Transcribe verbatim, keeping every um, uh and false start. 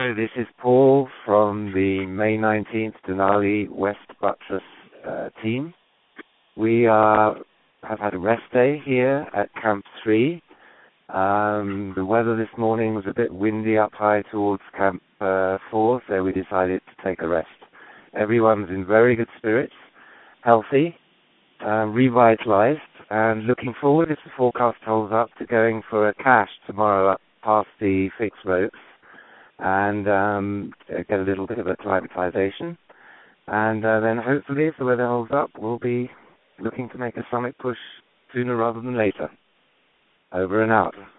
So this is Paul from the May nineteenth Denali West Buttress uh, team. We uh, have had a rest day here at Camp three. Um, the weather this morning was a bit windy up high towards Camp uh, four, so we decided to take a rest. Everyone's in very good spirits, healthy, uh, revitalized, and looking forward, if the forecast holds up, to going for a cache tomorrow up past the fixed ropes and um, get a little bit of acclimatization. And uh, then hopefully, if the weather holds up, we'll be looking to make a summit push sooner rather than later. Over and out.